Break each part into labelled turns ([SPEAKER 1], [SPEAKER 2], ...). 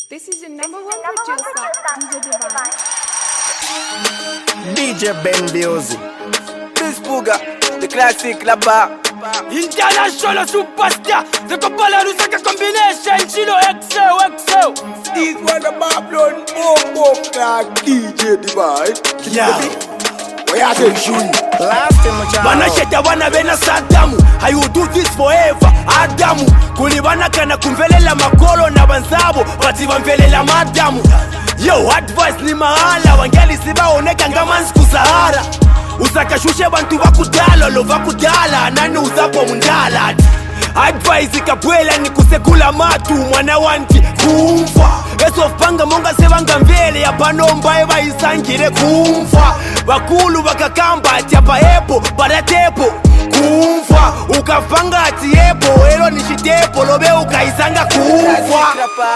[SPEAKER 1] This is your number one producer, DJ Divine.
[SPEAKER 2] DJ Ben Biozi, Chris Puga, the classic Laba.
[SPEAKER 3] International superstar, the Kopala Lusaka combination, Chino XO.
[SPEAKER 2] This one the Babylon Boom Clark DJ Divine.
[SPEAKER 3] Yeah.
[SPEAKER 2] Last time
[SPEAKER 3] Wanasheta wana bena Sadamu, I will do this forever. Adamu kulibana kana kumvelela makolo na banzabo bati bamvelela madamu. Yo, advice ni mahala wangeli sibaoneka ngama nsiku Sahara. Usakashushe bantu bakudala lo bakudala nani uzapo mundala. Advice ikapwela ni kusekula matu mwana wanti kumfa. Eso panga monga sebanga mvele ya panomba eba isangire kumfa. Bakulu bakakamba ati apa epo baratepo kumfa. Ukafanga ati epo elo nishitepo lobe ukaisanga kumfa.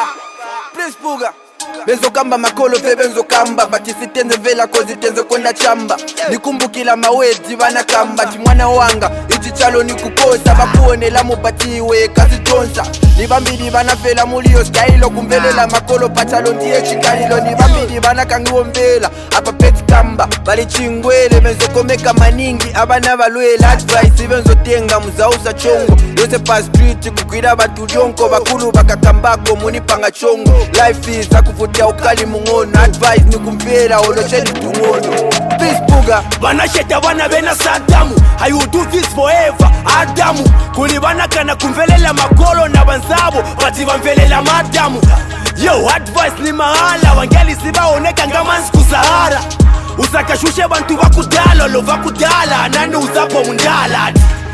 [SPEAKER 2] Chris Puga. Benzo kamba makolo fe benzo kamba Batisi tenze vela kozi tenze konda chamba Nikumbukila mawezi vana kamba Chimwana wanga ichi chalo nikukosa Bakuone la mubatiwe kasi tonsa Nibambidi vana fela mulio Skailo kumvelela makolo pachalo ndiye chinganilo Nibambidi vana kangiwo mvela Apa peti kamba bali chingwele Benzo komeka maningi abana valwela Advice benzo tenga muzausa chongo Yose pa street kukwira batu dionko Bakulu bakakambako munipanga chongo Life is kufutia ukali mungono Advice ni kumpera olocheni tungono Chris Puga
[SPEAKER 3] Wanasheta wana bena Sadamu, I will do this forever. Adamu kulibana kana kumvelela makolo na banzabo bati bamvelela madamu. Yo, advice ni mahala wangeli sibaoneka ngama nsiku Sahara. Usakashushe bantu bakudala lo bakudala nani uzapo mundala.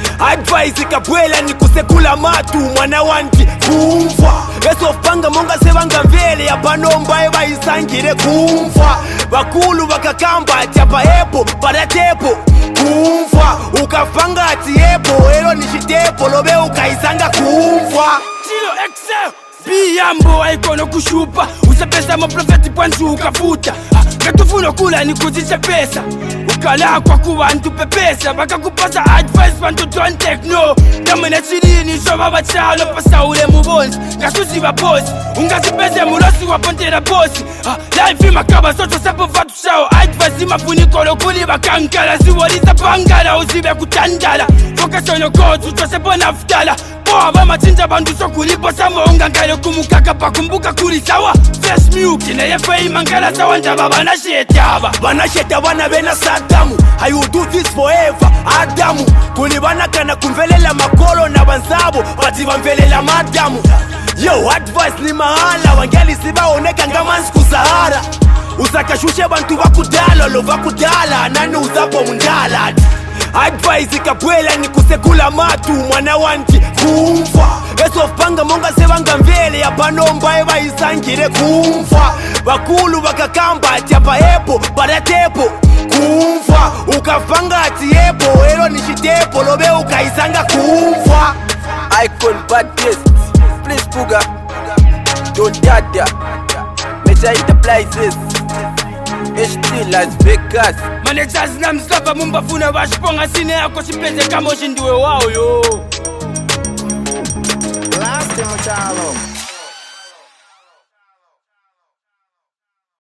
[SPEAKER 3] Advice ikapwela ni kusekula matu mwana wanti kumfa. Eso panga monga sebanga mvele ya panomba eba isangire kumfa. Bakulu bakakamba ati apa epo baratepo kumfa. Ukafanga ati epo elo nishitepo lobe ukaisanga kumfa. Chino XO Biyambo aikono kushupa Usapesa maprofeti panchu ukafuta Katufuna kula ni kuzisha pesa Ukala kwa kuwa ntupepesa Baka kupasa advice pantu don't take no Kamena chirini shoba bachalo Pasa ule mubonzi Kasusi wa bosi Ungazipese murosi wa pontera bosi Life ima kaba soto sapo fatu shao Advice ima funikolo kuli bakankala Ziwolisa pangala uzibe kutandala Focus on your goals Utosepo naftala Boba machinja bandu sokulipo samonga Ngalo kumukaka pakumbuka kuli sawa Fresh milk na yefe imangala sawa Njaba banashetaba Banasheta wana bena Sadamu, I will do this forever. Adamu kulibana kana kumvelela makolo na banzabo bati bamvelela madamu. Yo, advice ni mahala wangeli sibaoneka ngama nsiku Sahara. Usakashushe bantu bakudala lo bakudala nani uzapo mundala. Advice ikapwela ni kusekula matu mwana wanti kumfa. Eso panga monga sebanga mvele ya panomba eba isangire kumfa. Bakulu bakakamba ati apa epo baratepo kumfa. Ukafanga ati epo elo nishitepo lobe ukaisanga kumfa.
[SPEAKER 2] Icon bad taste Chris Puga Don't dada Measure the places HT Las Vegas
[SPEAKER 3] Managers na mslapa mumbafuna washiponga sine yako shipeze kama ushindiwe wao yo.
[SPEAKER 2] Last time chalo